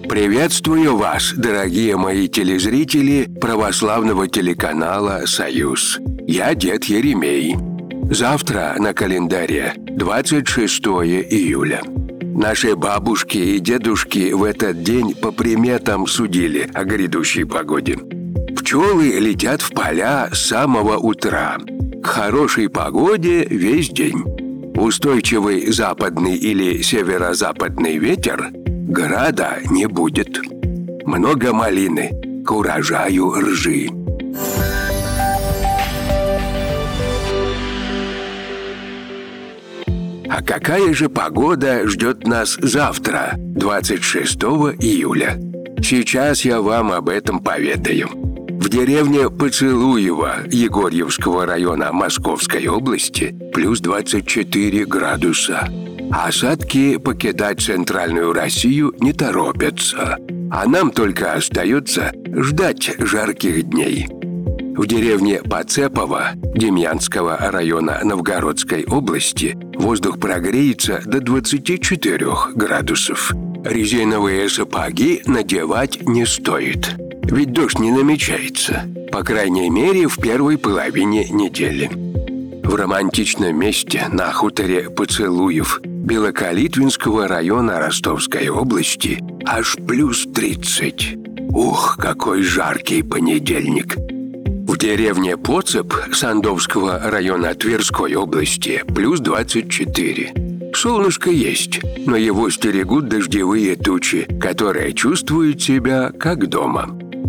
Приветствую вас, дорогие мои телезрители православного телеканала «Союз». Я дед Еремей. Завтра на календаре 26 июля. Наши бабушки и дедушки в этот день по приметам судили о грядущей погоде. Пчелы летят в поля с самого утра. К хорошей погоде весь день. Устойчивый западный или северо-западный ветер града не будет. Много малины, к урожаю ржи. А какая же погода ждет нас завтра, 26 июля? Сейчас я вам об этом поведаю. В деревне Поцелуево Егорьевского района Московской области плюс 24 градуса. Осадки покидать центральную Россию не торопятся, а нам только остается ждать жарких дней. В деревне Поцепово Демьянского района Новгородской области воздух прогреется до 24 градусов. Резиновые сапоги надевать не стоит, ведь дождь не намечается, по крайней мере в первой половине недели. В романтичном месте на хуторе Поцелуев Белокалитвинского района Ростовской области аж плюс 30. Ух, какой жаркий понедельник! В деревне Поцеп Сандовского района Тверской области плюс 24. Солнышко есть, но его стерегут дождевые тучи, которые чувствуют себя как дома.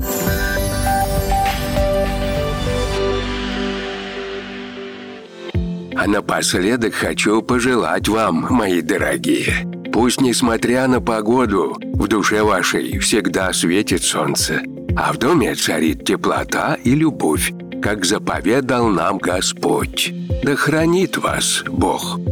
А напоследок хочу пожелать вам, мои дорогие, пусть, несмотря на погоду, в душе вашей всегда светит солнце, а в доме царит теплота и любовь, как заповедал нам Господь. Да хранит вас Бог.